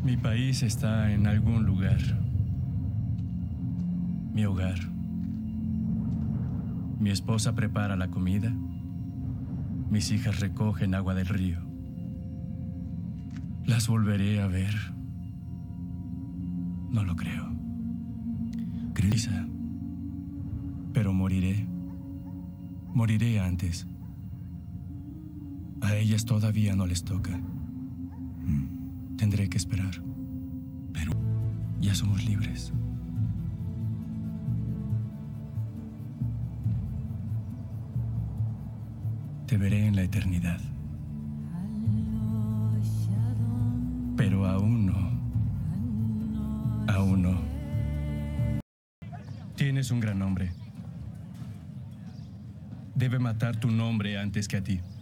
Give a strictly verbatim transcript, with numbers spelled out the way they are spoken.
Mi país está en algún lugar. Mi hogar. Mi esposa prepara la comida. Mis hijas recogen agua del río. ¿Las volveré a ver? No lo creo. Quizá. Pero moriré. Moriré antes. A ellas todavía no les toca. Mm. Tendré que esperar. Pero ya somos libres. Te veré en la eternidad. Pero aún no. Aún no. Tienes un gran nombre. Debe matar tu nombre antes que a ti.